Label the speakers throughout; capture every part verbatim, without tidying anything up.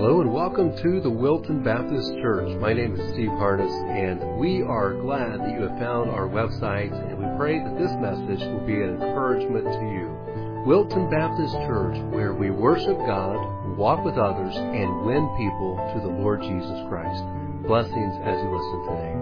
Speaker 1: Hello and welcome to the Wilton Baptist Church. My name is Steve Harness, and we are glad that you have found our website, and we pray that this message will be an encouragement to you. Wilton Baptist Church, where we worship God, walk with others, and win people to the Lord Jesus Christ. Blessings as you listen today.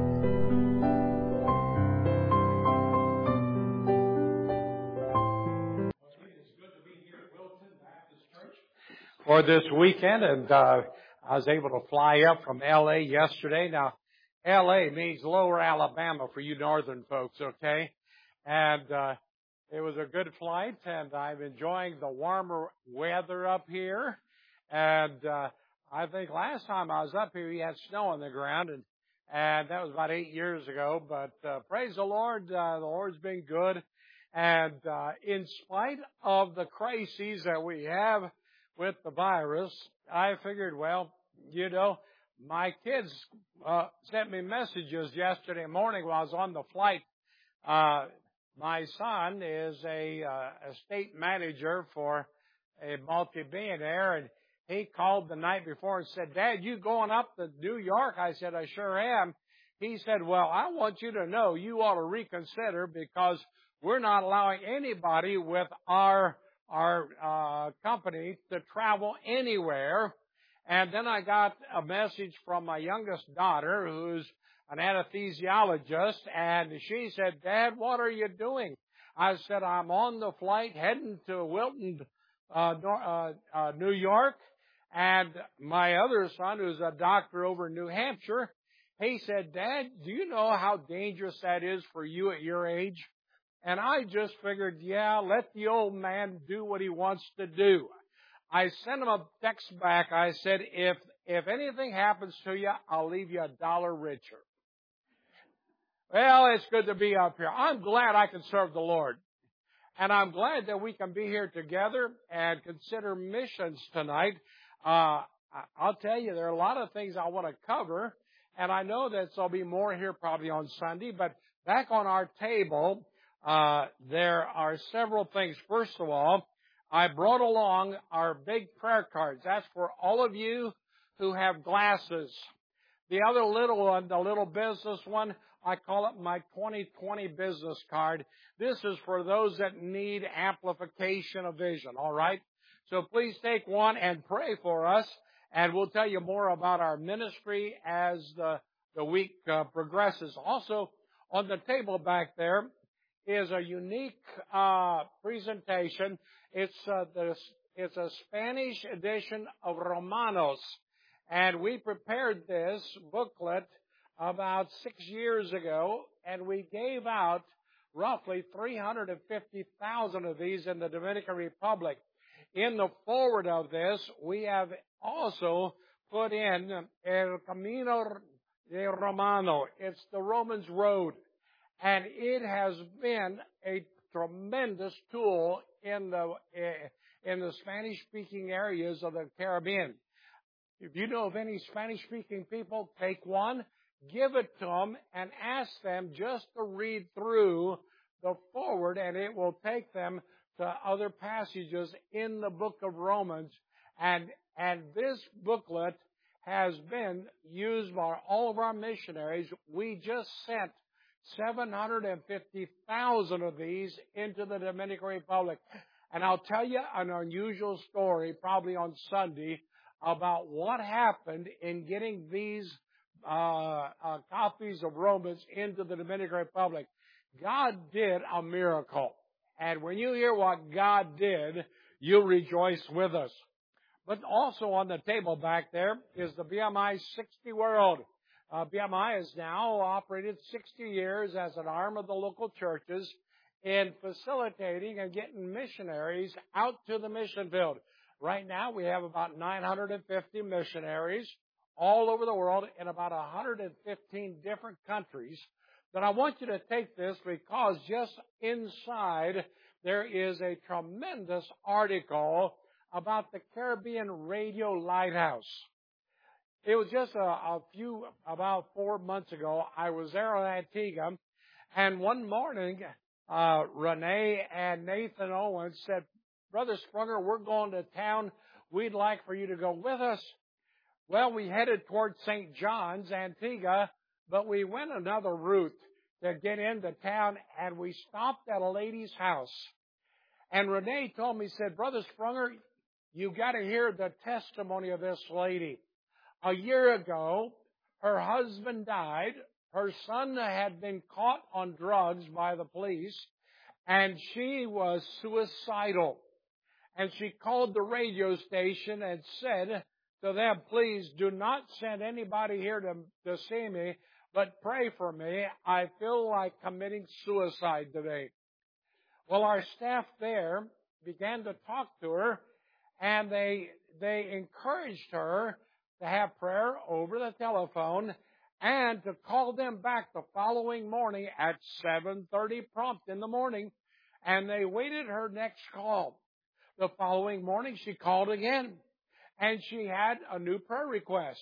Speaker 2: For this weekend, and uh, I was able to fly up from L A yesterday. Now, L A means Lower Alabama for you northern folks, okay? And uh, it was a good flight, and I'm enjoying the warmer weather up here. And uh, I think last time I was up here, we had snow on the ground, and and that was about eight years ago. But uh, praise the Lord, uh, the Lord's been good. And uh, in spite of the crises that we have with the virus, I figured, well, you know, my kids uh, sent me messages yesterday morning while I was on the flight. Uh, my son is a, uh, a state manager for a multi-billionaire, and he called the night before and said, "Dad, you going up to New York?" I said, "I sure am." He said, "Well, I want you to know you ought to reconsider because we're not allowing anybody with our our uh, company to travel anywhere." And then I got a message from my youngest daughter, who's an anesthesiologist, and she said, "Dad, what are you doing?" I said, "I'm on the flight heading to Wilton, uh, uh, uh, New York." And my other son, who's a doctor over in New Hampshire, he said, "Dad, do you know how dangerous that is for you at your age?" And I just figured, yeah, let the old man do what he wants to do. I sent him a text back. I said, if if anything happens to you, I'll leave you a dollar richer. Well, it's good to be up here. I'm glad I can serve the Lord. And I'm glad that we can be here together and consider missions tonight. Uh, I'll tell you, there are a lot of things I want to cover. And I know that there'll be more here probably on Sunday. But back on our table, Uh, there are several things. First of all, I brought along our big prayer cards. That's for all of you who have glasses. The other little one, the little business one, I call it my twenty twenty business card. This is for those that need amplification of vision, all right? So please take one and pray for us, and we'll tell you more about our ministry as the, the week uh, progresses. Also, on the table back there is a unique uh, presentation. It's uh, the, it's a Spanish edition of Romanos, and we prepared this booklet about six years ago, and we gave out roughly three hundred fifty thousand of these in the Dominican Republic. In the forward of this, we have also put in El Camino de Romano. It's the Romans Road. And it has been a tremendous tool in the in the Spanish-speaking areas of the Caribbean. If you know of any Spanish-speaking people, take one, give it to them, and ask them just to read through the forward, and it will take them to other passages in the book of Romans. And and this booklet has been used by all of our missionaries. We just sent seven hundred fifty thousand of these into the Dominican Republic. And I'll tell you an unusual story, probably on Sunday, about what happened in getting these uh, uh, copies of Romans into the Dominican Republic. God did a miracle. And when you hear what God did, you'll rejoice with us. But also on the table back there is the B M I sixty World. Uh, B M I has now operated sixty years as an arm of the local churches in facilitating and getting missionaries out to the mission field. Right now, we have about nine hundred fifty missionaries all over the world in about one hundred fifteen different countries. But I want you to take this because just inside there is a tremendous article about the Caribbean Radio Lighthouse. It was just a, a few, about four months ago, I was there on Antigua, and one morning, uh, Renee and Nathan Owens said, "Brother Sprunger, we're going to town. We'd like for you to go with us." Well, we headed toward Saint John's, Antigua, but we went another route to get into town, and we stopped at a lady's house. And Renee told me, said, Brother Sprunger, you got to hear the testimony of this lady. A year ago, her husband died. Her son had been caught on drugs by the police, and she was suicidal. And she called the radio station and said to them, please do not send anybody here to, to see me, but pray for me. I feel like committing suicide today. Well, our staff there began to talk to her, and they they encouraged her to have prayer over the telephone and to call them back the following morning at seven thirty prompt in the morning, and they waited her next call. The following morning, she called again, and she had a new prayer request.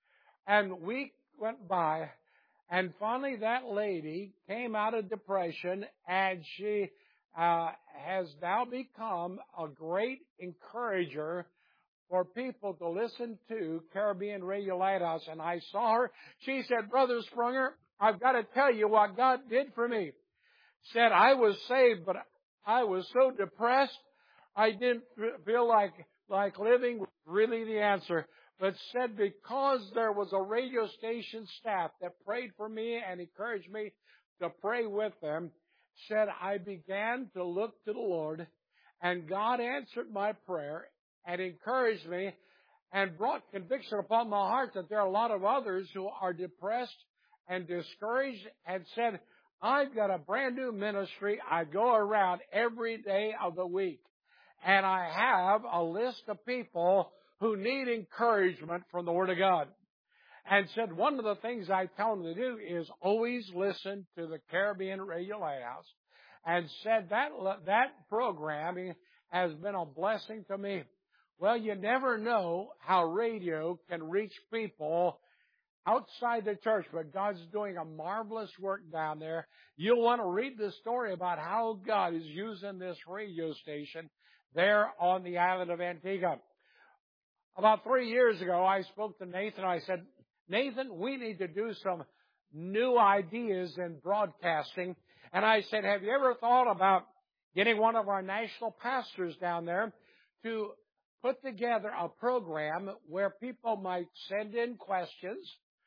Speaker 2: And a week went by, and finally that lady came out of depression, and she uh, has now become a great encourager for people to listen to Caribbean Radio Lighthouse. And I saw her. She said, Brother Sprunger, I've got to tell you what God did for me. Said, I was saved, but I was so depressed, I didn't feel like, like living was really the answer. But said, because there was a radio station staff that prayed for me and encouraged me to pray with them, said, I began to look to the Lord, and God answered my prayer and encouraged me and brought conviction upon my heart that there are a lot of others who are depressed and discouraged, and said, I've got a brand new ministry. I go around every day of the week, and I have a list of people who need encouragement from the Word of God. And said, one of the things I tell them to do is always listen to the Caribbean Radio Lighthouse. And said that that programming has been a blessing to me. Well, you never know how radio can reach people outside the church, but God's doing a marvelous work down there. You'll want to read the story about how God is using this radio station there on the island of Antigua. About three years ago, I spoke to Nathan. I said, Nathan, we need to do some new ideas in broadcasting. And I said, have you ever thought about getting one of our national pastors down there to put together a program where people might send in questions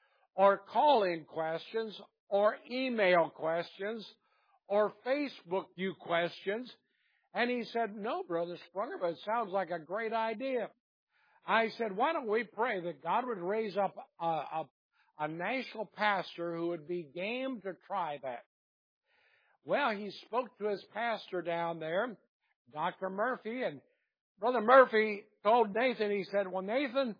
Speaker 2: or call in questions or email questions or Facebook you questions? And he said, no, Brother Sprunger, but it sounds like a great idea. I said, why don't we pray that God would raise up a, a, a national pastor who would be game to try that? Well, he spoke to his pastor down there, Doctor Murphy, and Brother Murphy told Nathan, he said, well, Nathan,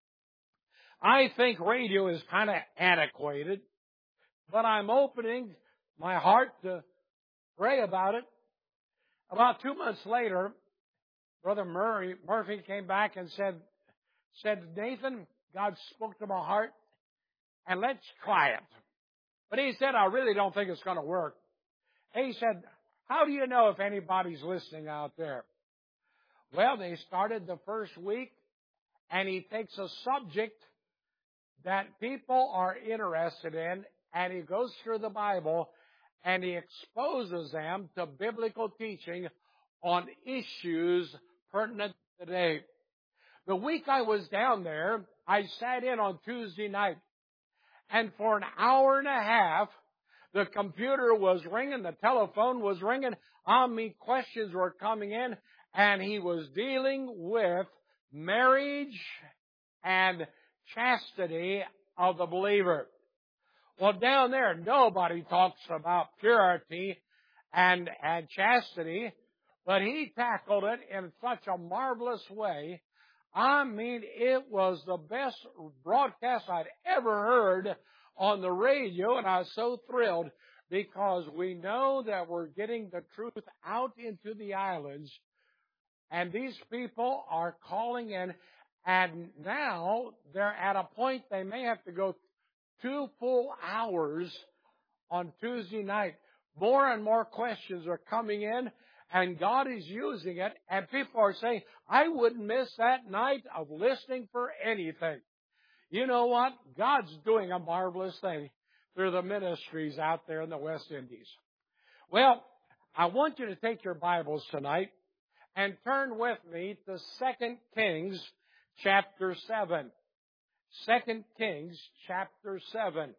Speaker 2: I think radio is kind of antiquated, but I'm opening my heart to pray about it. About two months later, Brother Murray, Murphy came back and said, said, Nathan, God spoke to my heart, and let's try it. But he said, I really don't think it's going to work. He said, how do you know if anybody's listening out there? Well, they started the first week, and he takes a subject that people are interested in, and he goes through the Bible, and he exposes them to biblical teaching on issues pertinent today. The week I was down there, I sat in on Tuesday night, and for an hour and a half, the computer was ringing, the telephone was ringing, I mean, questions were coming in, and he was dealing with marriage and chastity of the believer. Well, down there, nobody talks about purity and, and chastity, but he tackled it in such a marvelous way. I mean, it was the best broadcast I'd ever heard on the radio, and I was so thrilled because we know that we're getting the truth out into the islands, and these people are calling in, and now they're at a point they may have to go two full hours on Tuesday night. More and more questions are coming in, and God is using it, and people are saying, I wouldn't miss that night of listening for anything. You know what? God's doing a marvelous thing through the ministries out there in the West Indies. Well, I want you to take your Bibles tonight and turn with me to Second Kings chapter seven. Second Kings chapter seven.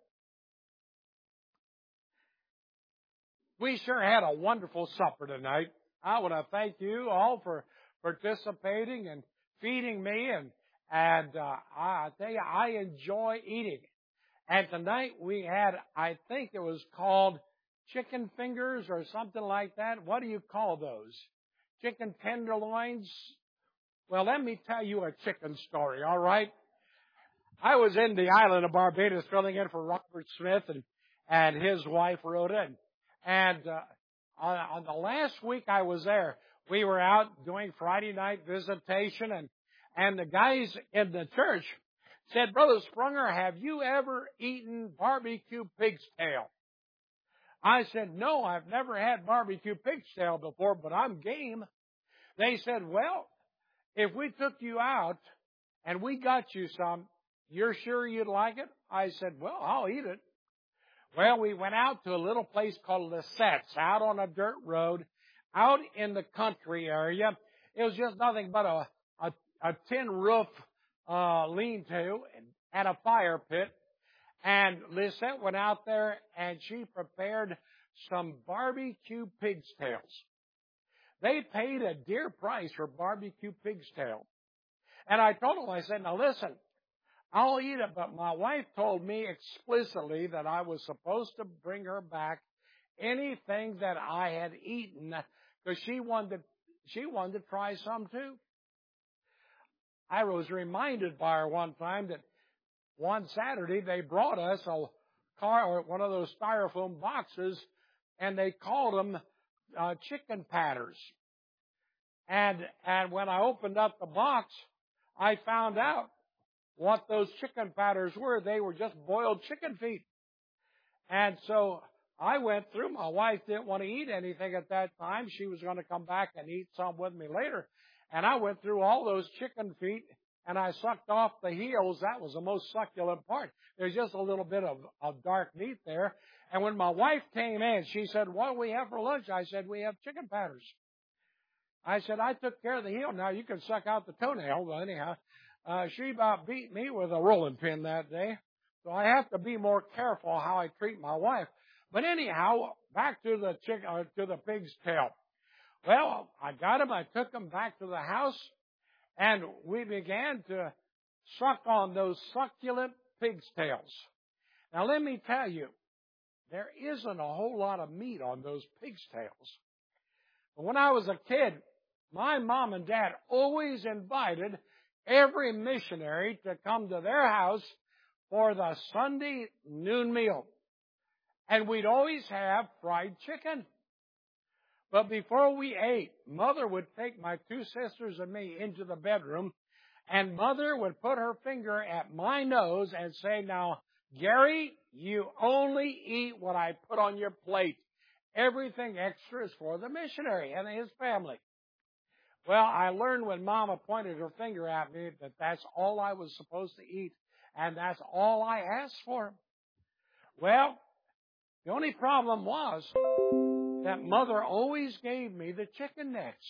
Speaker 2: We sure had a wonderful supper tonight. I want to thank you all for participating and feeding me, and and uh, I tell you, I enjoy eating. And tonight we had, I think it was called chicken fingers or something like that. What do you call those? Chicken tenderloins? Well, let me tell you a chicken story, all right? I was in the island of Barbados filling in for Robert Smith and, and his wife, Rhoda. And, and uh, on, on the last week I was there, we were out doing Friday night visitation, and, and the guys in the church said, Brother Sprunger, have you ever eaten barbecue pig's tail? I said, no, I've never had barbecue pig's tail before, but I'm game. They said, well, if we took you out and we got you some, you're sure you'd like it? I said, well, I'll eat it. Well, we went out to a little place called Lisette's, out on a dirt road, out in the country area. It was just nothing but a, a, a tin roof uh, lean-to and, and a fire pit. And Lisette went out there and she prepared some barbecue pig's tails. They paid a dear price for barbecue pig's tail. And I told them, I said, now listen, I'll eat it, but my wife told me explicitly that I was supposed to bring her back anything that I had eaten because she wanted, she wanted to try some too. I was reminded by her one time that one Saturday they brought us a car or one of those styrofoam boxes, and they called them uh, chicken patters. And and when I opened up the box, I found out what those chicken patters were. They were just boiled chicken feet. And so I went through. My wife didn't want to eat anything at that time. She was going to come back and eat some with me later. And I went through all those chicken feet, and I sucked off the heels. That was the most succulent part. There's just a little bit of, of dark meat there. And when my wife came in, she said, what do we have for lunch? I said, we have chicken patters. I said, I took care of the heel. Now you can suck out the toenail. But anyhow, uh, she about beat me with a rolling pin that day. So I have to be more careful how I treat my wife. But anyhow, back to the chicken, uh, to the pig's tail. Well, I got him. I took him back to the house, and we began to suck on those succulent pig's tails. Now, let me tell you, there isn't a whole lot of meat on those pig's tails. But when I was a kid, my mom and dad always invited every missionary to come to their house for the Sunday noon meal. And we'd always have fried chicken. But before we ate, Mother would take my two sisters and me into the bedroom, and Mother would put her finger at my nose and say, now, Gary, you only eat what I put on your plate. Everything extra is for the missionary and his family. Well, I learned when Mama pointed her finger at me that that's all I was supposed to eat, and that's all I asked for. Well, the only problem was that Mother always gave me the chicken necks.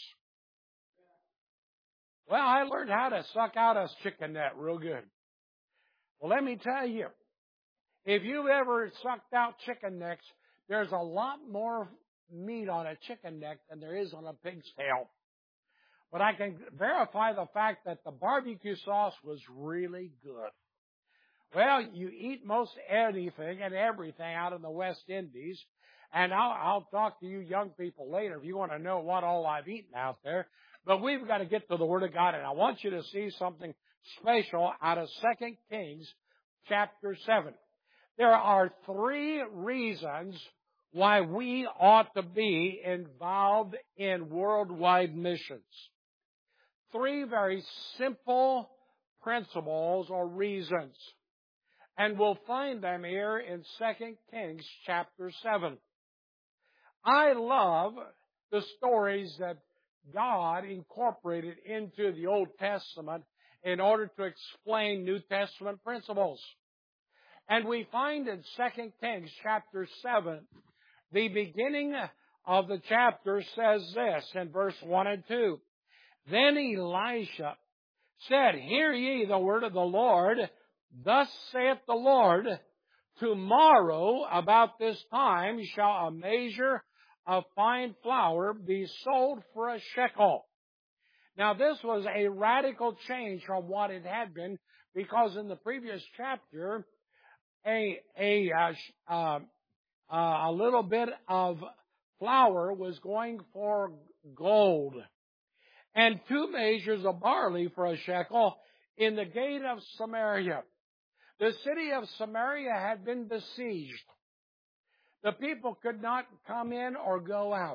Speaker 2: Well, I learned how to suck out a chicken neck real good. Well, let me tell you, if you've ever sucked out chicken necks, there's a lot more meat on a chicken neck than there is on a pig's tail. But I can verify the fact that the barbecue sauce was really good. Well, you eat most anything and everything out in the West Indies. And I'll, I'll talk to you young people later if you want to know what all I've eaten out there. But we've got to get to the Word of God, and I want you to see something special out of Second Kings chapter seven. There are three reasons why we ought to be involved in worldwide missions. Three very simple principles or reasons. And we'll find them here in Second Kings chapter seven. I love the stories that God incorporated into the Old Testament in order to explain New Testament principles. And we find in Second Kings chapter seven, the beginning of the chapter says this in verse one and two. Then Elisha said, Hear ye the word of the Lord. Thus saith the Lord, Tomorrow about this time shall a measure of fine flour be sold for a shekel. Now this was a radical change from what it had been, because in the previous chapter, a a uh, uh, a little bit of flour was going for gold, and two measures of barley for a shekel in the gate of Samaria. The city of Samaria had been besieged. The people could not come in or go out.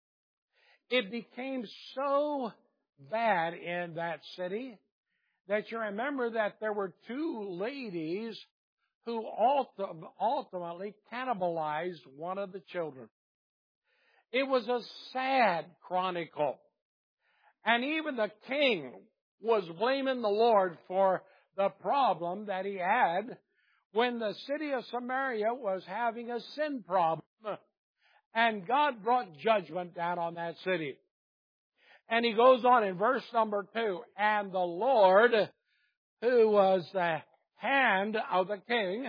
Speaker 2: It became so bad in that city that you remember that there were two ladies who ultimately cannibalized one of the children. It was a sad chronicle. And even the king was blaming the Lord for the problem that he had when the city of Samaria was having a sin problem. And God brought judgment down on that city. And he goes on in verse number two, and the Lord, who was the hand of the king,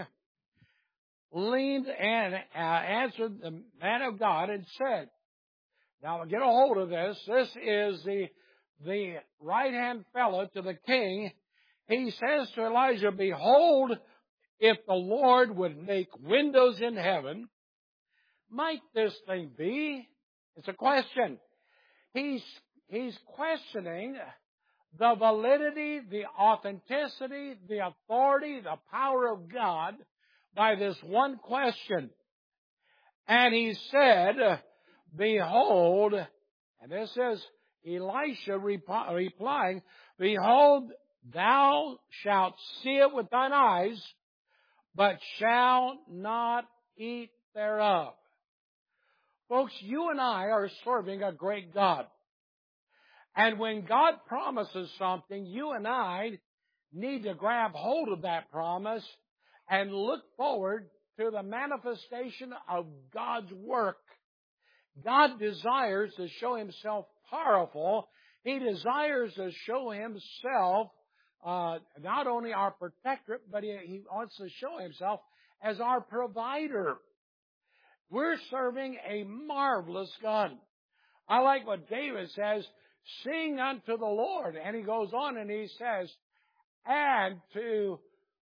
Speaker 2: leaned and uh, answered the man of God and said, now get a hold of this. This is the, the right-hand fellow to the king. He says to Elijah, Behold, if the Lord would make windows in heaven, might this thing be? It's a question. He's, he's questioning the validity, the authenticity, the authority, the power of God by this one question. And he said, Behold, and this is Elisha rep- replying, Behold, thou shalt see it with thine eyes, but shalt not eat thereof. Folks, you and I are serving a great God. And when God promises something, you and I need to grab hold of that promise and look forward to the manifestation of God's work. God desires to show Himself powerful. He desires to show Himself uh, not only our protector, but he, he wants to show Himself as our provider. We're serving a marvelous God. I like what David says, Sing unto the Lord. And he goes on and he says, and to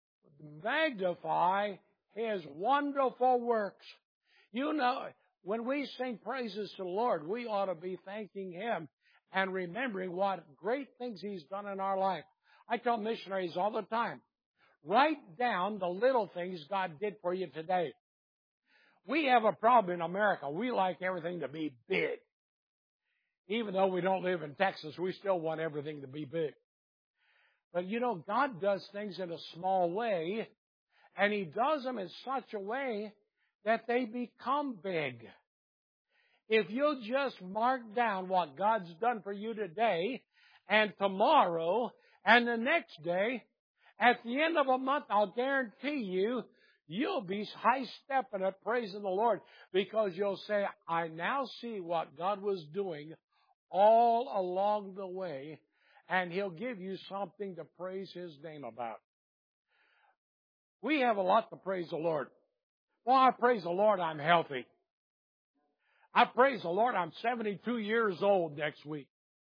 Speaker 2: magnify His wonderful works. You know, when we sing praises to the Lord, we ought to be thanking Him and remembering what great things He's done in our life. I tell missionaries all the time, write down the little things God did for you today. We have a problem in America. We like everything to be big. Even though we don't live in Texas, we still want everything to be big. But you know, God does things in a small way, and He does them in such a way that they become big. If you'll just mark down what God's done for you today, and tomorrow, and the next day, at the end of a month, I'll guarantee you, you'll be high-stepping it, praising the Lord, because you'll say, I now see what God was doing all along the way, and He'll give you something to praise His name about. We have a lot to praise the Lord. Well, I praise the Lord I'm healthy. I praise the Lord I'm seventy-two years old next week.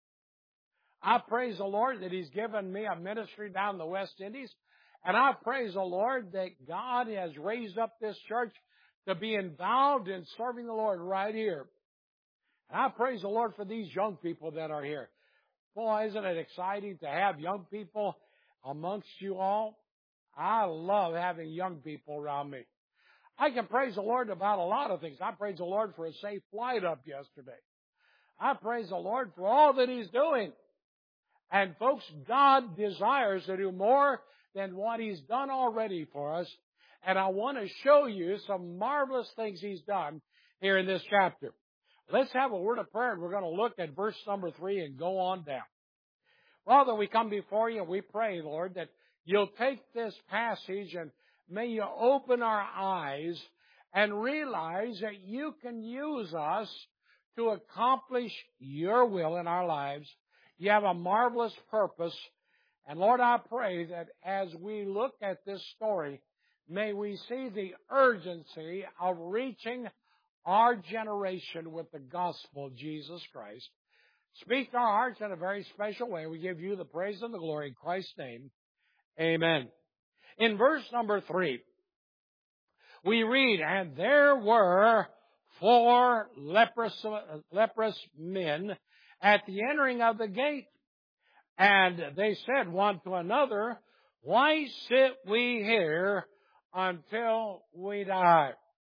Speaker 2: I praise the Lord that He's given me a ministry down in the West Indies. And I praise the Lord that God has raised up this church to be involved in serving the Lord right here. And I praise the Lord for these young people that are here. Boy, isn't it exciting to have young people amongst you all? I love having young people around me. I can praise the Lord about a lot of things. I praise the Lord for a safe flight up yesterday. I praise the Lord for all that He's doing. And folks, God desires to do more than what He's done already for us. And I want to show you some marvelous things He's done here in this chapter. Let's have a word of prayer, and we're going to look at verse number three and go on down. Father, we come before you and we pray, Lord, that you'll take this passage and may you open our eyes and realize that you can use us to accomplish your will in our lives. You have a marvelous purpose. And Lord, I pray that as we look at this story, may we see the urgency of reaching our generation with the gospel of Jesus Christ. Speak to our hearts in a very special way. We give you the praise and the glory in Christ's name. Amen. In verse number three, we read, and there were four leprous, leprous men at the entering of the gate. And they said one to another, why sit we here until we die?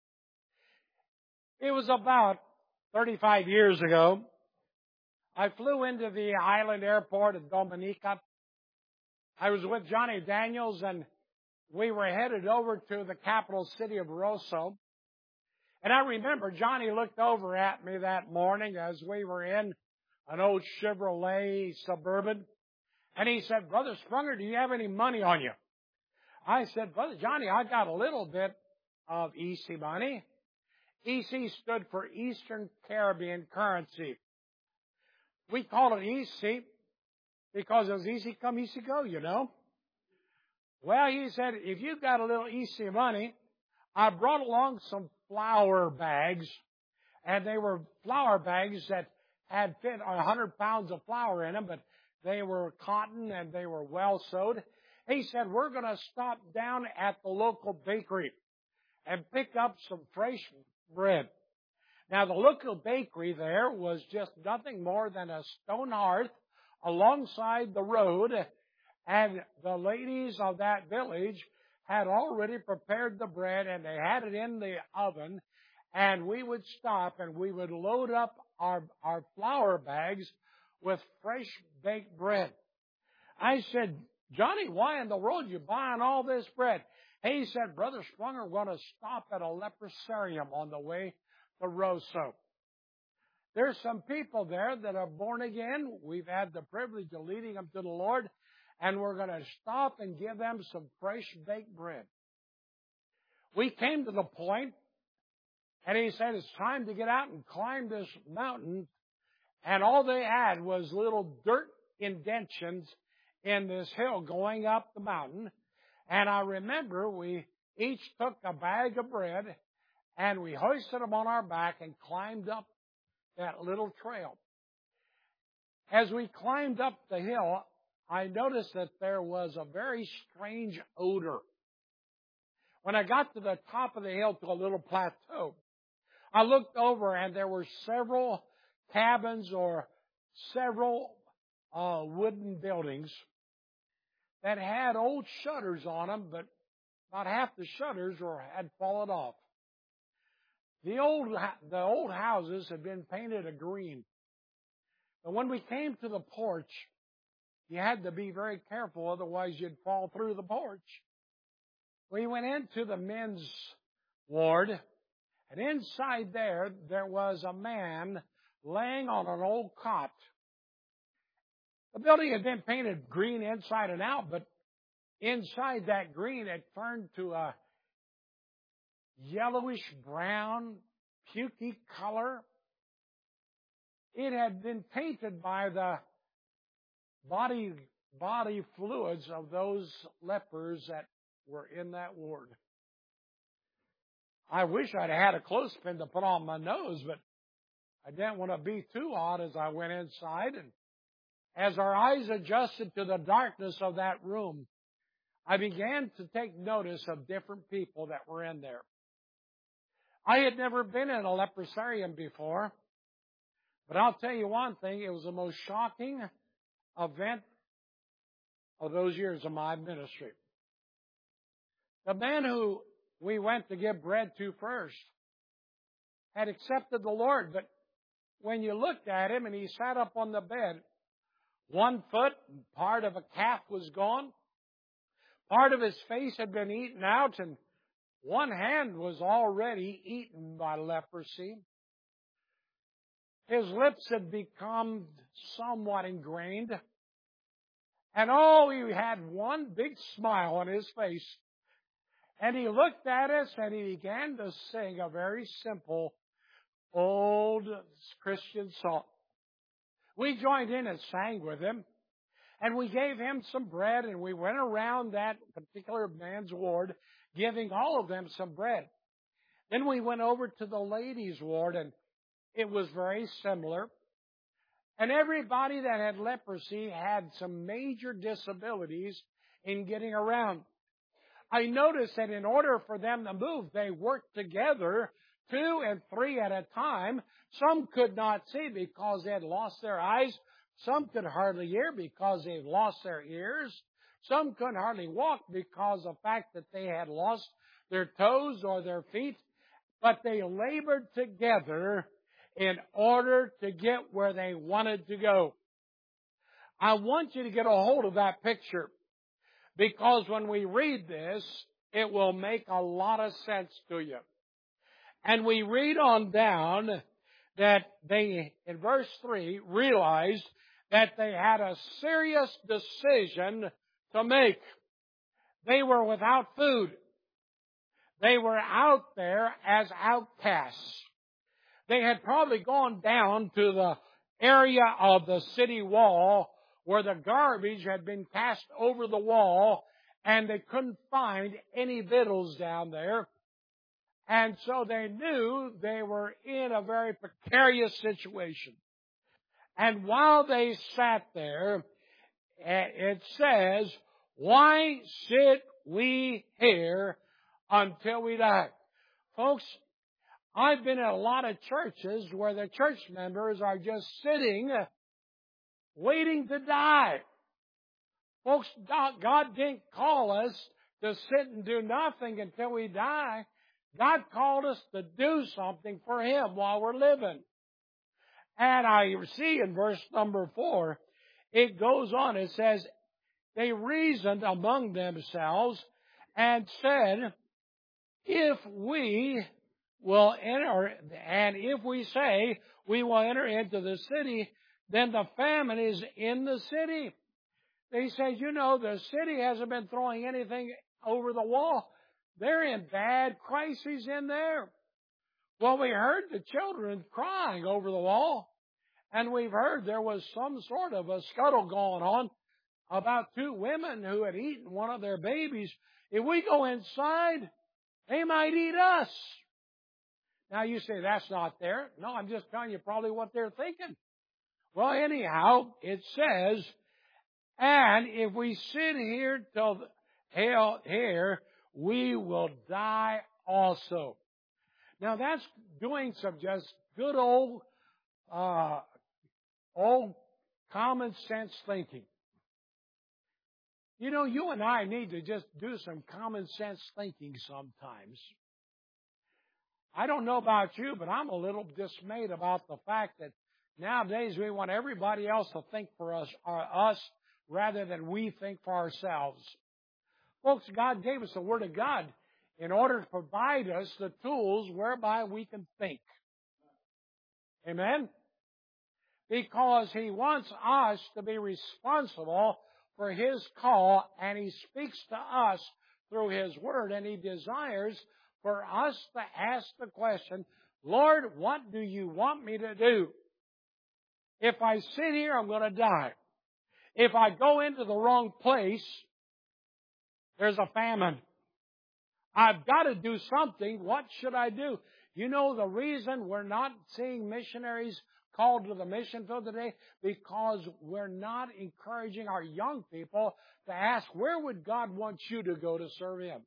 Speaker 2: It was about thirty-five years ago. I flew into the island airport at Dominica. I was with Johnny Daniels, and we were headed over to the capital city of Rosso. And I remember Johnny looked over at me that morning as we were in an old Chevrolet Suburban. And he said, Brother Sprunger, do you have any money on you? I said, Brother Johnny, I got a little bit of E C money. E C stood for Eastern Caribbean Currency. We called it E C because it was easy come, easy go, you know. Well, he said, if you've got a little E C money, I brought along some flour bags, and they were flour bags that had fit one hundred pounds of flour in them, but they were cotton and they were well sewed. He said, we're going to stop down at the local bakery and pick up some fresh bread. Now, the local bakery there was just nothing more than a stone hearth alongside the road, and the ladies of that village had already prepared the bread, and they had it in the oven, and we would stop and we would load up our, our flour bags with fresh baked bread. I said, Johnny, why in the world are you buying all this bread? He said, Brother Sprunger, we're going to stop at a leprosarium on the way to Rosso. There's some people there that are born again. We've had the privilege of leading them to the Lord, and we're going to stop and give them some fresh baked bread. We came to the point, and he said, it's time to get out and climb this mountain. And all they had was little dirt indentions in this hill going up the mountain. And I remember we each took a bag of bread and we hoisted them on our back and climbed up that little trail. As we climbed up the hill, I noticed that there was a very strange odor. When I got to the top of the hill to a little plateau, I looked over and there were several cabins or several uh, wooden buildings that had old shutters on them, but about half the shutters were, had fallen off. The old, the old houses had been painted a green. But when we came to the porch, you had to be very careful, otherwise you'd fall through the porch. We went into the men's ward, and inside there, there was a man laying on an old cot. The building had been painted green inside and out, but inside that green had turned to a yellowish brown, pukey color. It had been tainted by the body body fluids of those lepers that were in that ward. I wish I'd had a clothespin to put on my nose, but I didn't want to be too hot as I went inside. And as our eyes adjusted to the darkness of that room, I began to take notice of different people that were in there. I had never been in a leprosarium before, but I'll tell you one thing, it was the most shocking event of those years of my ministry. The man who we went to give bread to first had accepted the Lord, but when you looked at him and he sat up on the bed, one foot and part of a calf was gone. Part of his face had been eaten out, and one hand was already eaten by leprosy. His lips had become somewhat ingrained. And oh, he had one big smile on his face. And he looked at us and he began to sing a very simple old Christian song. We joined in and sang with him. And we gave him some bread, and we went around that particular man's ward, giving all of them some bread. Then we went over to the ladies' ward, and it was very similar. And everybody that had leprosy had some major disabilities in getting around. I noticed that in order for them to move, they worked together, two and three at a time. Some could not see because they had lost their eyes. Some could hardly hear because they had lost their ears. Some couldn't hardly walk because of the fact that they had lost their toes or their feet. But they labored together in order to get where they wanted to go. I want you to get a hold of that picture, because when we read this, it will make a lot of sense to you. And we read on down that they, in verse three, realized that they had a serious decision to make. They were without food. They were out there as outcasts. They had probably gone down to the area of the city wall where the garbage had been cast over the wall, and they couldn't find any victuals down there. And so they knew they were in a very precarious situation. And while they sat there, it says, "Why sit we here until we die?" Folks, I've been in a lot of churches where the church members are just sitting, waiting to die. Folks, God didn't call us to sit and do nothing until we die. God called us to do something for Him while we're living. And I see in verse number four, it goes on, it says, they reasoned among themselves and said, if we will enter, and if we say we will enter into the city, then the famine is in the city. They said, you know, the city hasn't been throwing anything over the wall. They're in bad crises in there. Well, we heard the children crying over the wall, and we've heard there was some sort of a scuttle going on about two women who had eaten one of their babies. If we go inside, they might eat us. Now you say, that's not there. No, I'm just telling you probably what they're thinking. Well, anyhow, it says, and if we sit here till hell here, we will die also. Now that's doing some just good old, uh, old common sense thinking. You know, you and I need to just do some common sense thinking sometimes. I don't know about you, but I'm a little dismayed about the fact that nowadays we want everybody else to think for us, or us, rather than we think for ourselves. Folks, God gave us the Word of God in order to provide us the tools whereby we can think. Amen? Because He wants us to be responsible for His call, and He speaks to us through His Word, and He desires for us to ask the question, Lord, what do you want me to do? If I sit here, I'm going to die. If I go into the wrong place, there's a famine. I've got to do something. What should I do? You know the reason we're not seeing missionaries called to the mission field today? Because we're not encouraging our young people to ask, where would God want you to go to serve Him?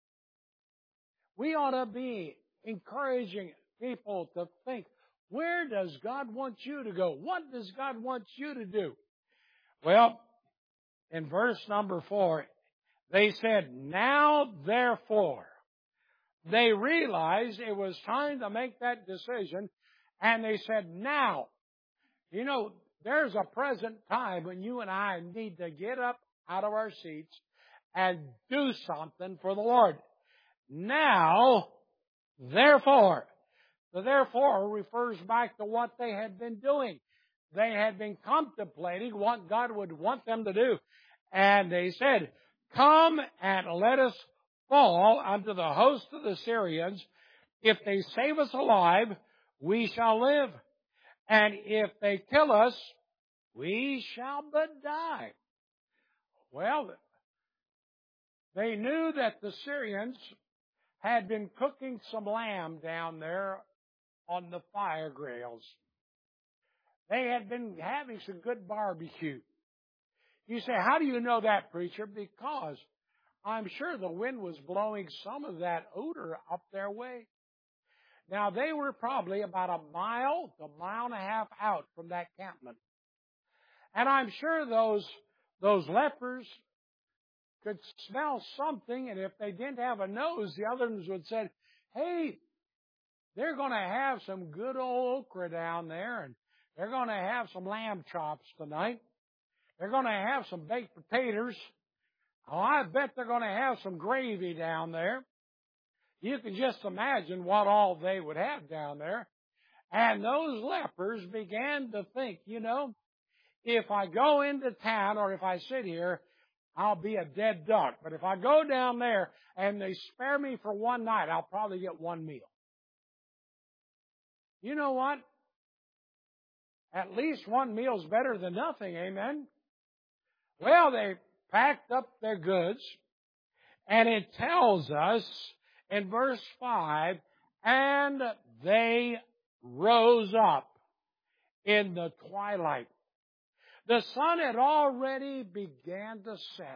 Speaker 2: We ought to be encouraging people to think, where does God want you to go? What does God want you to do? Well, in verse number four, they said, now therefore, they realized it was time to make that decision, and they said, now. You know, there's a present time when you and I need to get up out of our seats and do something for the Lord. Now, therefore. The therefore refers back to what they had been doing. They had been contemplating what God would want them to do. And they said, come and let us fall unto the host of the Syrians. If they save us alive, we shall live. And if they kill us, we shall but die. Well, they knew that the Syrians had been cooking some lamb down there on the fire grills. They had been having some good barbecue. You say, how do you know that, preacher? Because I'm sure the wind was blowing some of that odor up their way. Now, they were probably about a mile to a mile and a half out from that campment. And I'm sure those, those lepers could smell something, and if they didn't have a nose, the others would say, hey, they're going to have some good old okra down there, and they're going to have some lamb chops tonight. They're going to have some baked potatoes. Oh, I bet they're going to have some gravy down there. You can just imagine what all they would have down there. And those lepers began to think, you know, if I go into town or if I sit here, I'll be a dead duck. But if I go down there and they spare me for one night, I'll probably get one meal. You know what? At least one meal's better than nothing, amen? Well, they packed up their goods, and it tells us in verse five, and they rose up in the twilight. The sun had already began to set.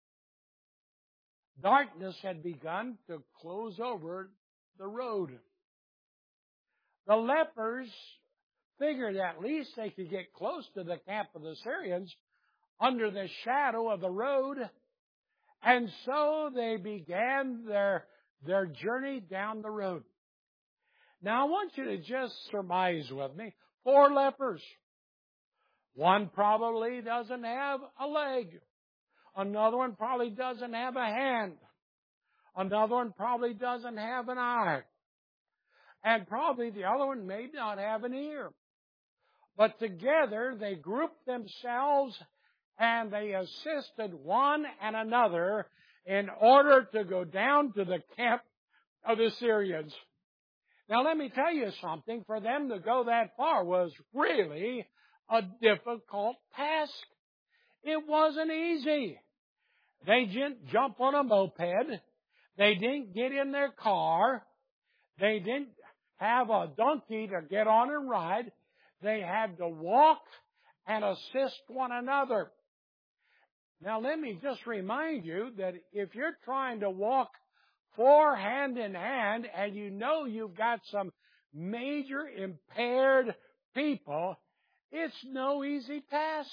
Speaker 2: Darkness had begun to close over the road. The lepers figured at least they could get close to the camp of the Syrians under the shadow of the road. And so they began their, their journey down the road. Now I want you to just surmise with me. Four lepers. One probably doesn't have a leg. Another one probably doesn't have a hand. Another one probably doesn't have an eye. And probably the other one may not have an ear. But together they grouped themselves and they assisted one and another in order to go down to the camp of the Syrians. Now let me tell you something. For them to go that far was really a difficult task. It wasn't easy. They didn't jump on a moped. They didn't get in their car. They didn't have a donkey to get on and ride. They had to walk and assist one another. Now let me just remind you that if you're trying to walk four hand in hand and you know you've got some major impaired people, it's no easy task.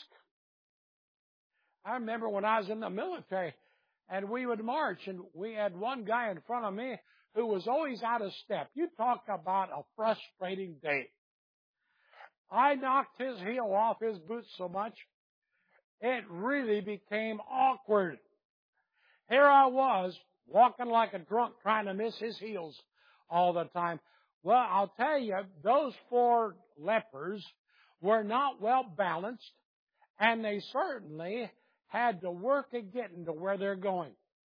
Speaker 2: I remember when I was in the military and we would march and we had one guy in front of me who was always out of step. You talk about a frustrating day. I knocked his heel off his boots so much, it really became awkward. Here I was, walking like a drunk, trying to miss his heels all the time. Well, I'll tell you, those four lepers were not well balanced, and they certainly had to work at getting to where they're going.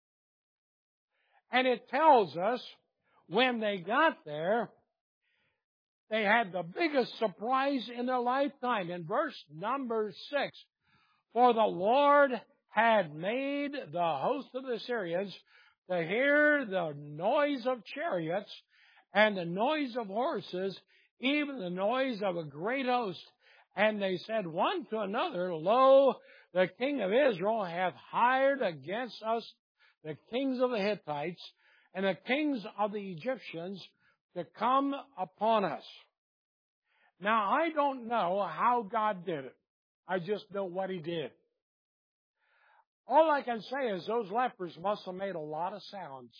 Speaker 2: And it tells us when they got there, they had the biggest surprise in their lifetime. In verse number six, for the Lord had made the host of the Syrians to hear the noise of chariots and the noise of horses, even the noise of a great host. And they said one to another, lo, the king of Israel hath hired against us the kings of the Hittites and the kings of the Egyptians to come upon us. Now, I don't know how God did it. I just know what He did. All I can say is those lepers must have made a lot of sounds.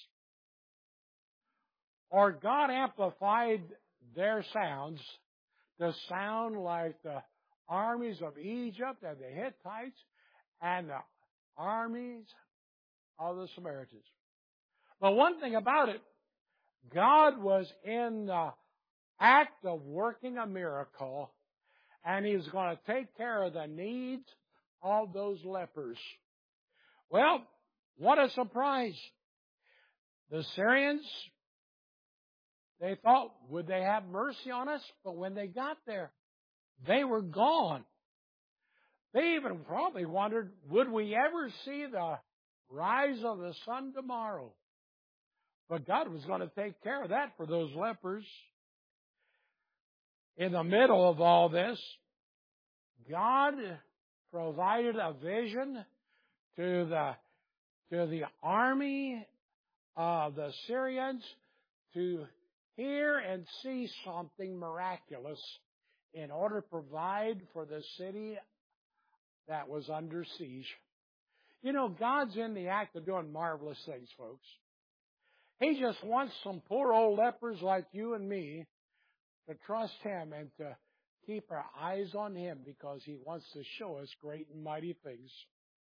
Speaker 2: Or God amplified their sounds to sound like the armies of Egypt and the Hittites and the armies of the Samaritans. But one thing about it, God was in the act of working a miracle, and He was going to take care of the needs of those lepers. Well, what a surprise. The Syrians, they thought, would they have mercy on us? But when they got there, they were gone. They even probably wondered, would we ever see the rise of the sun tomorrow? But God was going to take care of that for those lepers. In the middle of all this, God provided a vision to the, to the army of the Syrians to hear and see something miraculous in order to provide for the city that was under siege. You know, God's in the act of doing marvelous things, folks. He just wants some poor old lepers like you and me to trust Him and to keep our eyes on Him because He wants to show us great and mighty things.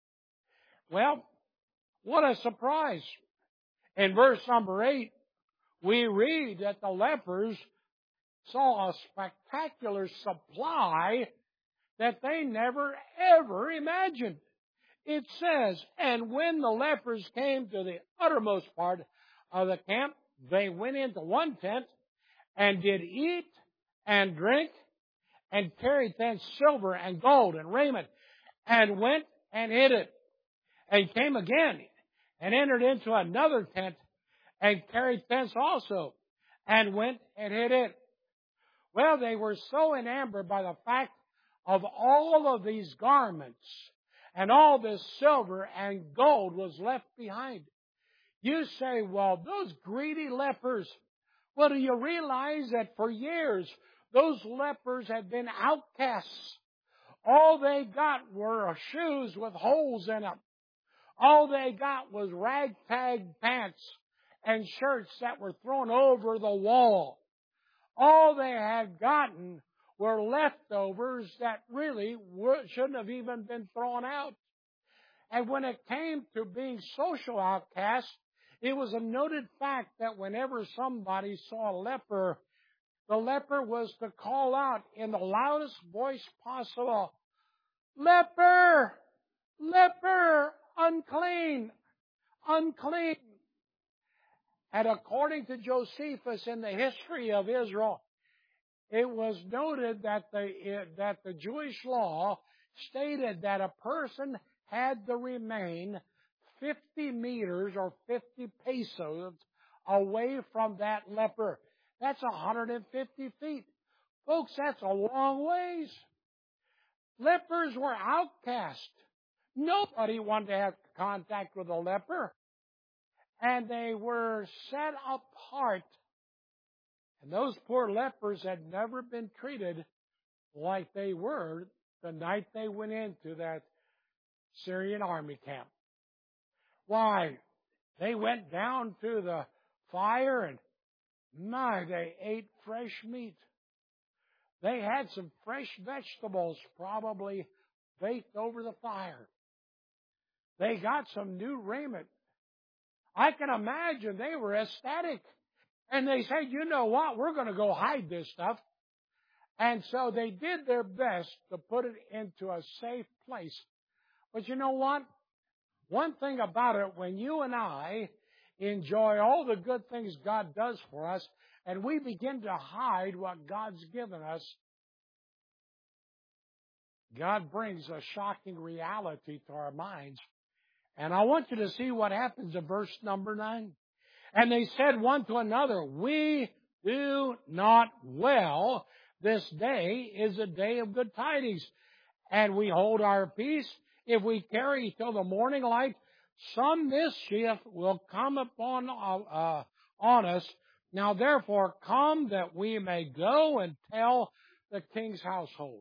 Speaker 2: Well, what a surprise. In verse number eight, we read that the lepers saw a spectacular supply that they never ever imagined. It says, and when the lepers came to the uttermost part of the camp, they went into one tent and did eat and drink and carried thence silver and gold and raiment and went and hid it and came again and entered into another tent and carried thence also and went and hid it. Well, they were so enamored by the fact of all of these garments and all this silver and gold was left behind. You say, well, those greedy lepers. Well, do you realize that for years those lepers had been outcasts? All they got were shoes with holes in them. All they got was ragtag pants and shirts that were thrown over the wall. All they had gotten were leftovers that really were, shouldn't have even been thrown out. And when it came to being social outcasts, it was a noted fact that whenever somebody saw a leper, the leper was to call out in the loudest voice possible, "Leper! Leper! Unclean! Unclean!" And according to Josephus in the history of Israel, it was noted that the, that the Jewish law stated that a person had to remain fifty meters or fifty paces away from that leper. That's one hundred fifty feet. Folks, that's a long ways. Lepers were outcast. Nobody wanted to have contact with a leper. And they were set apart. And those poor lepers had never been treated like they were the night they went into that Syrian army camp. Why? They went down to the fire and, my, they ate fresh meat. They had some fresh vegetables probably baked over the fire. They got some new raiment. I can imagine they were ecstatic. And they said, you know what, we're going to go hide this stuff. And so they did their best to put it into a safe place. But you know what? One thing about it, when you and I enjoy all the good things God does for us, and we begin to hide what God's given us, God brings a shocking reality to our minds. And I want you to see what happens in verse number nine. And they said one to another, we do not well. This day is a day of good tidings. And we hold our peace. If we tarry till the morning light, some mischief will come upon uh, on us. Now therefore come that we may go and tell the king's household.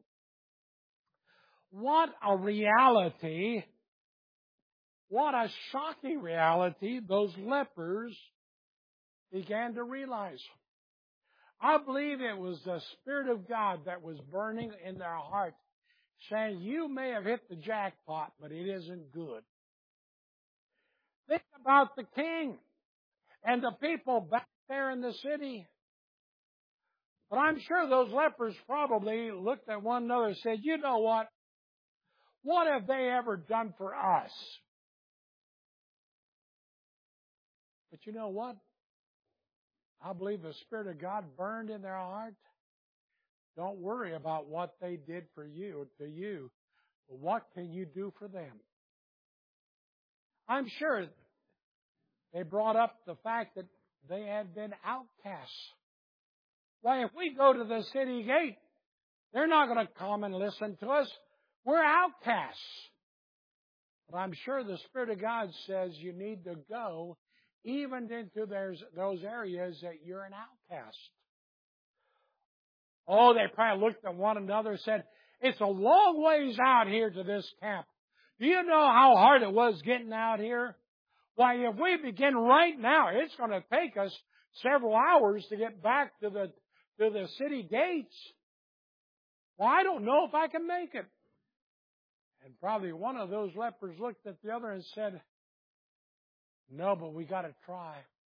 Speaker 2: What a reality. What a shocking reality those lepers began to realize. I believe it was the Spirit of God that was burning in their heart, saying, you may have hit the jackpot, but it isn't good. Think about the king and the people back there in the city. But I'm sure those lepers probably looked at one another and said, you know what? What have they ever done for us? But you know what? I believe the Spirit of God burned in their heart. Don't worry about what they did for you, to you. But what can you do for them? I'm sure they brought up the fact that they had been outcasts. Why, if we go to the city gate, they're not going to come and listen to us. We're outcasts. But I'm sure the Spirit of God says you need to go even into those areas that you're an outcast. Oh, they probably looked at one another and said, it's a long ways out here to this camp. Do you know how hard it was getting out here? Why, if we begin right now, it's going to take us several hours to get back to the to the city gates. Well, I don't know if I can make it. And probably one of those lepers looked at the other and said, no, but we got to try.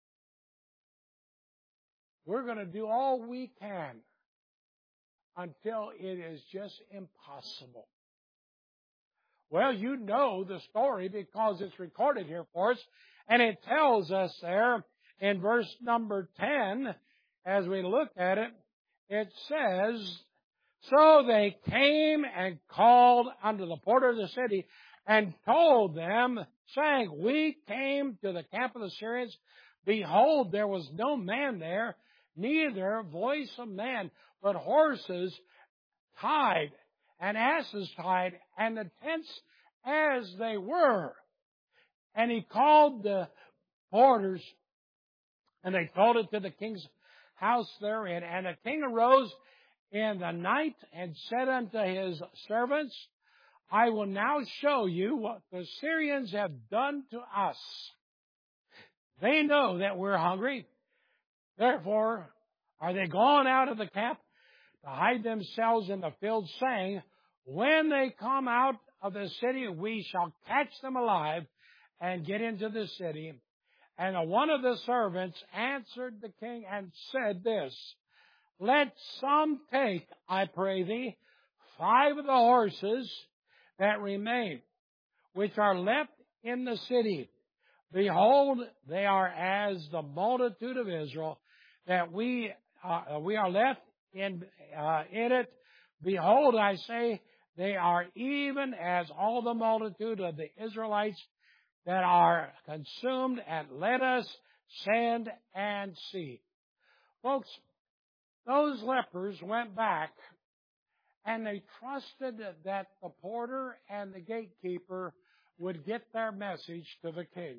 Speaker 2: We're going to do all we can until it is just impossible. Well, you know the story because it's recorded here for us. And it tells us there in verse number ten, as we look at it, it says, so they came and called unto the porter of the city and told them, saying, we came to the camp of the Syrians. Behold, there was no man there, neither voice of man, but horses tied and asses tied, and the tents as they were. And he called the porters, and they told it to the king's house therein. And the king arose in the night and said unto his servants, I will now show you what the Syrians have done to us. They know that we're hungry. Therefore, are they gone out of the camp to hide themselves in the field, saying, when they come out of the city, we shall catch them alive and get into the city. And one of the servants answered the king and said this, let some take, I pray thee, five of the horses that remain, which are left in the city. Behold, they are as the multitude of Israel, that we uh, we are left in uh, in it. Behold, I say, they are even as all the multitude of the Israelites that are consumed, and let us send and see. Folks, those lepers went back, and they trusted that the porter and the gatekeeper would get their message to the king.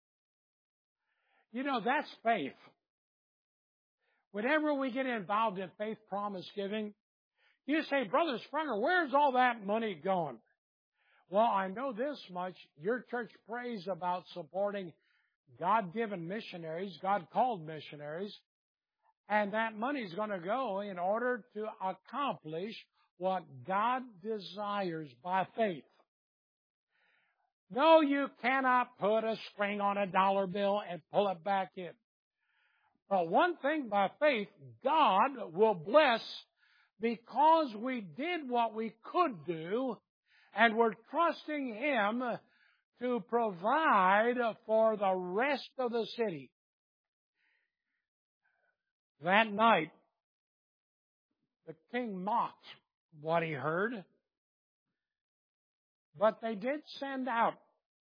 Speaker 2: You know, that's faith. Whenever we get involved in faith promise giving, you say, Brother Sprunger, where's all that money going? Well, I know this much. Your church prays about supporting God-given missionaries, God-called missionaries, and that money's going to go in order to accomplish what God desires by faith. No, you cannot put a string on a dollar bill and pull it back in. But one thing by faith, God will bless because we did what we could do, and we're trusting Him to provide for the rest of the city. That night, the king mocked what he heard, but they did send out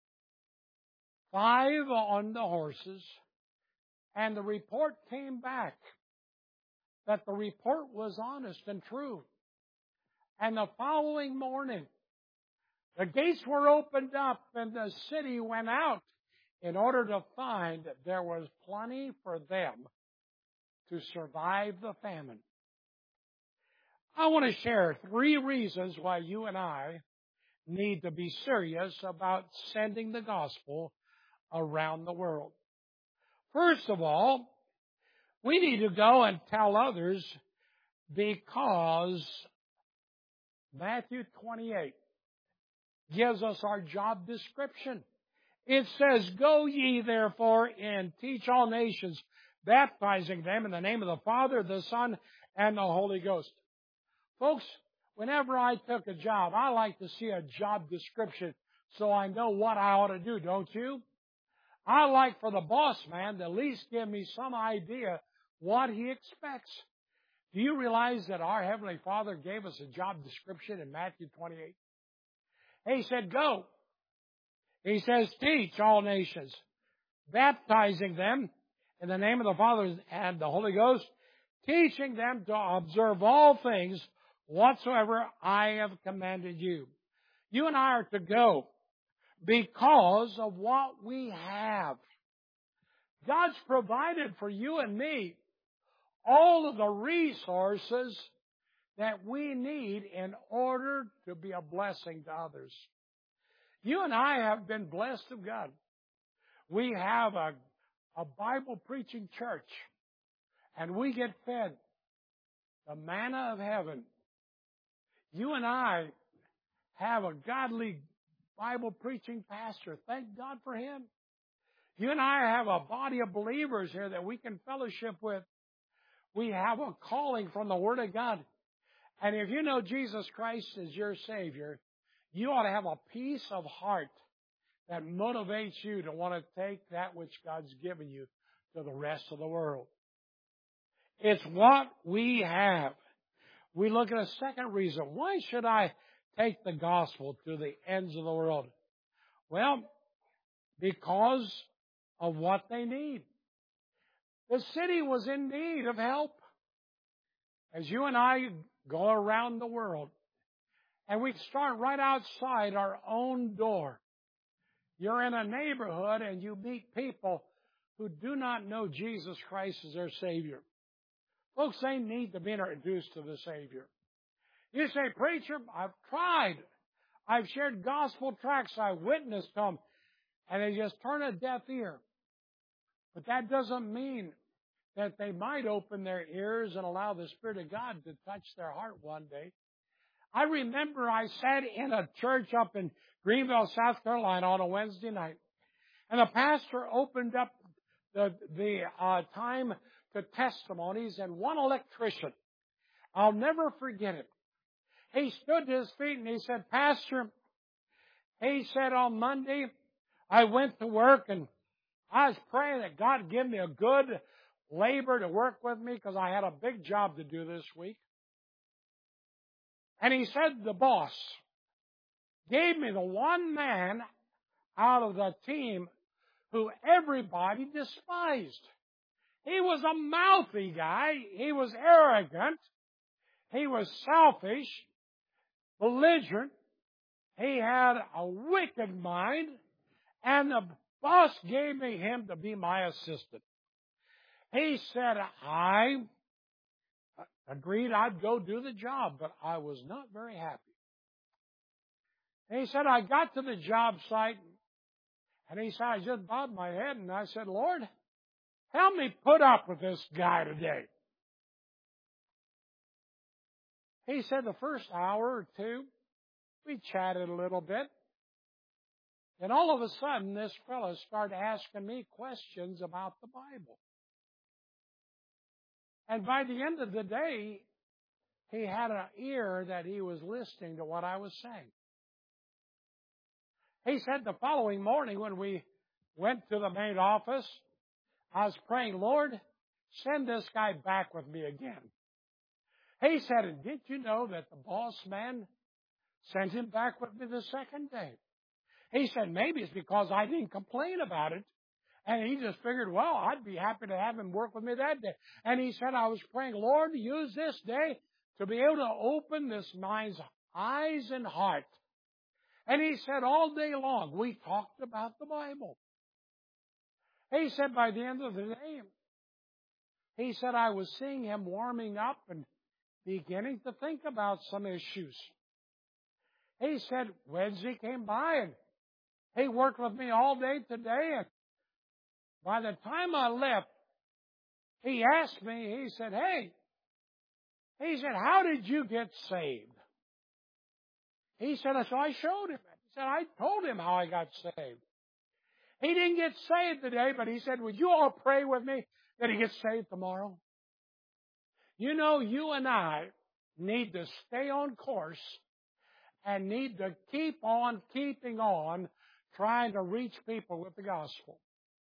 Speaker 2: five on the horses, and the report came back that the report was honest and true. And the following morning, the gates were opened up and the city went out in order to find that there was plenty for them to survive the famine. I want to share three reasons why you and I need to be serious about sending the gospel around the world. First of all, we need to go and tell others because Matthew twenty-eight gives us our job description. It says, go ye therefore and teach all nations, baptizing them in the name of the Father, the Son, and the Holy Ghost. Folks, whenever I took a job, I like to see a job description so I know what I ought to do, don't you? I like for the boss man to at least give me some idea what he expects. Do you realize that our Heavenly Father gave us a job description in Matthew twenty-eight? He said, go. He says, teach all nations, baptizing them in the name of the Father and the Holy Ghost, teaching them to observe all things whatsoever I have commanded you. You and I are to go because of what we have. God's provided for you and me all of the resources that we need in order to be a blessing to others. You and I have been blessed of God. We have a, a Bible preaching church, and we get fed the manna of heaven. You and I have a godly Bible preaching pastor. Thank God for him. You and I have a body of believers here that we can fellowship with. We have a calling from the Word of God. And if you know Jesus Christ as your Savior, you ought to have a peace of heart that motivates you to want to take that which God's given you to the rest of the world. It's what we have. We look at a second reason. Why should I take the gospel to the ends of the world? Well, because of what they need. The city was in need of help. As you and I go around the world, and we start right outside our own door. You're in a neighborhood and you meet people who do not know Jesus Christ as their Savior. Folks, they need to be introduced to the Savior. You say, preacher, I've tried. I've shared gospel tracts. I've witnessed them. And they just turn a deaf ear. But that doesn't mean that they might open their ears and allow the Spirit of God to touch their heart one day. I remember I sat in a church up in Greenville, South Carolina on a Wednesday night. And the pastor opened up the, the uh, time to testimonies, and one electrician, I'll never forget it. He stood to his feet and he said, Pastor, he said, on Monday, I went to work and I was praying that God give me a good labor to work with me because I had a big job to do this week. And he said the boss gave me the one man out of the team who everybody despised. He was a mouthy guy. He was arrogant. He was selfish, belligerent. He had a wicked mind. And the boss gave me him to be my assistant. He said, I agreed I'd go do the job, but I was not very happy. And he said, I got to the job site, and he said, I just bowed my head, and I said, Lord, help me put up with this guy today. He said the first hour or two, we chatted a little bit. And all of a sudden, this fellow started asking me questions about the Bible. And by the end of the day, he had an ear that he was listening to what I was saying. He said the following morning when we went to the main office, I was praying, Lord, send this guy back with me again. He said, and did you know that the boss man sent him back with me the second day? He said, maybe it's because I didn't complain about it. And he just figured, well, I'd be happy to have him work with me that day. And he said, I was praying, Lord, use this day to be able to open this man's eyes and heart. And he said, all day long, we talked about the Bible. He said, by the end of the day, he said, I was seeing him warming up and beginning to think about some issues. He said, Wednesday came by and he worked with me all day today, and by the time I left, he asked me, he said, hey, he said, how did you get saved? He said, so I showed him. He said, I told him how I got saved. He didn't get saved today, but he said, would you all pray with me that he gets saved tomorrow? You know, you and I need to stay on course and need to keep on keeping on trying to reach people with the gospel.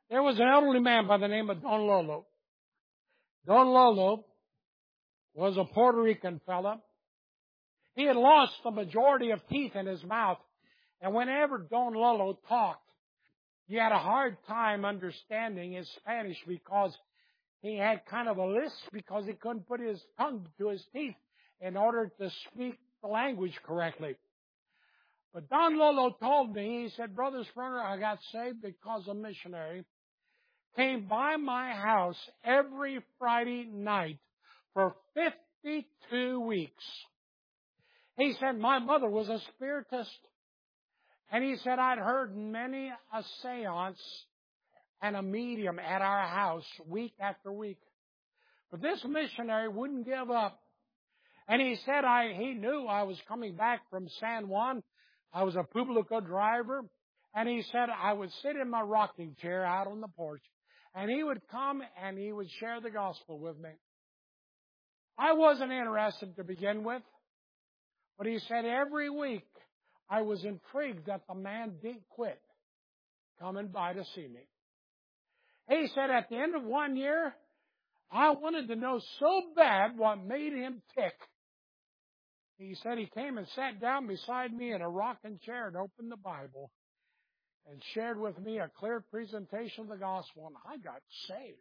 Speaker 2: There was an elderly man by the name of Don Lolo. Don Lolo was a Puerto Rican fella. He had lost the majority of teeth in his mouth, and whenever Don Lolo talked, you had a hard time understanding his Spanish because he had kind of a lisp because he couldn't put his tongue to his teeth in order to speak the language correctly. But Don Lolo told me, he said, Brother Sprunger, I got saved because a missionary came by my house every Friday night for fifty-two weeks. He said, my mother was a spiritist. And he said, I'd heard many a seance and a medium at our house week after week. But this missionary wouldn't give up. And he said, I, he knew I was coming back from San Juan. I was a Publico driver. And he said, I would sit in my rocking chair out on the porch. And he would come and he would share the gospel with me. I wasn't interested to begin with. But he said every week I was intrigued that the man didn't quit coming by to see me. He said at the end of one year, I wanted to know so bad what made him tick. He said he came and sat down beside me in a rocking chair and opened the Bible and shared with me a clear presentation of the gospel, and I got saved.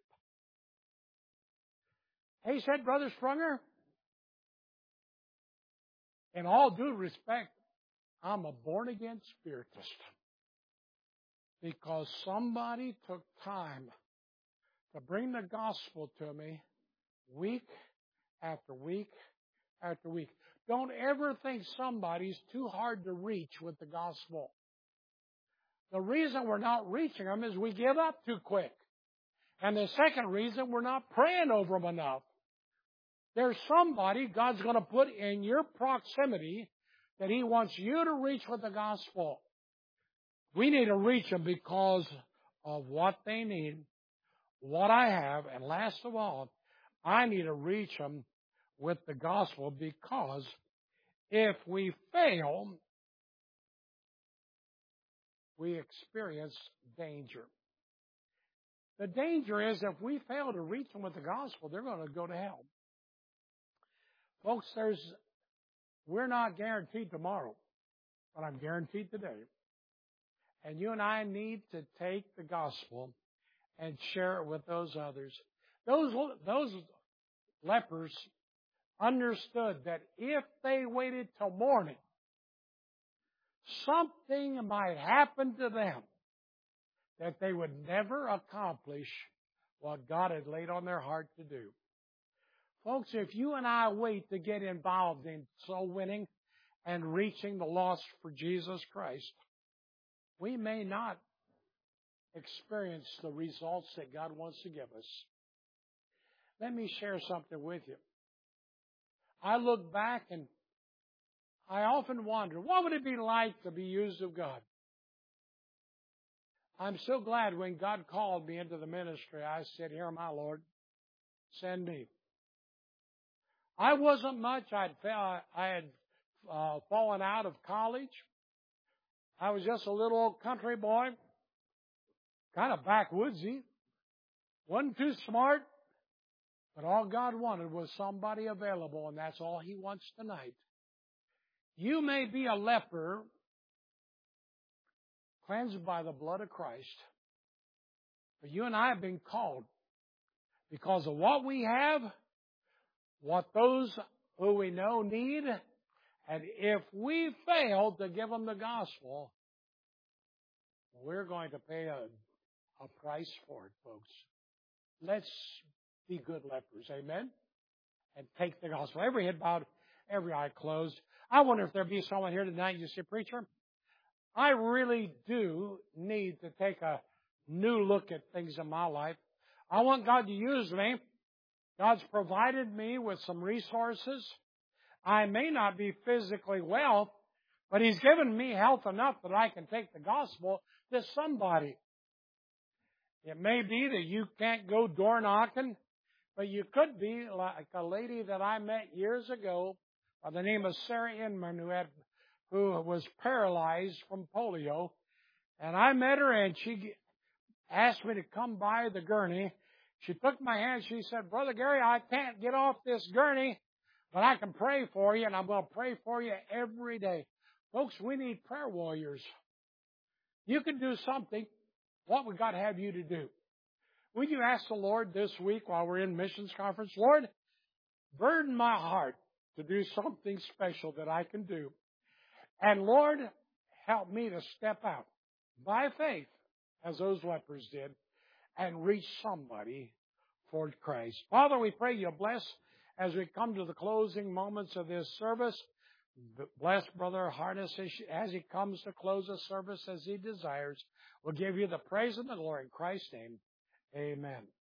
Speaker 2: He said, Brother Sprunger, in all due respect, I'm a born-again spiritist because somebody took time to bring the gospel to me week after week after week. Don't ever think somebody's too hard to reach with the gospel. The reason we're not reaching them is we give up too quick. And the second reason, we're not praying over them enough. There's somebody God's going to put in your proximity that He wants you to reach with the gospel. We need to reach them because of what they need, what I have, and last of all, I need to reach them with the gospel because if we fail, we experience danger. The danger is if we fail to reach them with the gospel, they're going to go to hell. Folks, there's we're not guaranteed tomorrow, but I'm guaranteed today. And you and I need to take the gospel and share it with those others. Those, those lepers understood that if they waited till morning, something might happen to them that they would never accomplish what God had laid on their heart to do. Folks, if you and I wait to get involved in soul winning and reaching the lost for Jesus Christ, we may not experience the results that God wants to give us. Let me share something with you. I look back and I often wonder, what would it be like to be used of God? I'm so glad when God called me into the ministry, I said, here, my Lord, send me. I wasn't much. I'd, I had uh, fallen out of college. I was just a little old country boy, kind of backwoodsy. Wasn't too smart, but all God wanted was somebody available, and that's all He wants tonight. You may be a leper cleansed by the blood of Christ, but you and I have been called because of what we have, what those who we know need, and if we fail to give them the gospel, we're going to pay a, a price for it, folks. Let's be good lepers, amen? And take the gospel. Every head bowed, every eye closed. I wonder if there'd be someone here tonight, you say, preacher, I really do need to take a new look at things in my life. I want God to use me. God's provided me with some resources. I may not be physically well, but He's given me health enough that I can take the gospel to somebody. It may be that you can't go door knocking, but you could be like a lady that I met years ago by the name of Sarah Inman, who had, who was paralyzed from polio. And I met her, and she asked me to come by the gurney. She took my hand. She said, Brother Gary, I can't get off this gurney, but I can pray for you, and I'm going to pray for you every day. Folks, we need prayer warriors. You can do something. What would God have you to do? Would you ask the Lord this week while we're in missions conference, Lord, burden my heart to do something special that I can do. And Lord, help me to step out by faith, as those lepers did, and reach somebody for Christ. Father, we pray you bless as we come to the closing moments of this service. Bless Brother Harness as he comes to close the service as he desires. We'll give you the praise and the glory in Christ's name. Amen.